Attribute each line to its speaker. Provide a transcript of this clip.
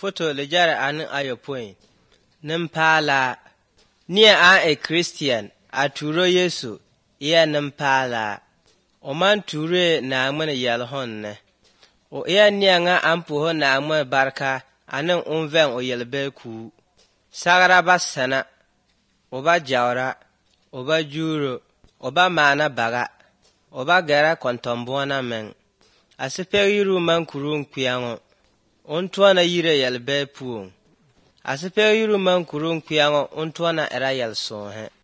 Speaker 1: Foto le jara anu ayopoin. Nimpala. Nia a Christian. Aturo Yesu. Iya nimpala. Oman ture na amene yalhonne. O iya nia nga ampuho na amene barka. Anin unven o yelbe ku. Sagara basana. Oba jawra. Oba juro. Oba mana baga. Oba gara kontombuana men. Asipeg yiru man kurun kuyango. Untuana yire yelbe puong. Asipeg yiru man kurun kuyango untuana era yel sohe.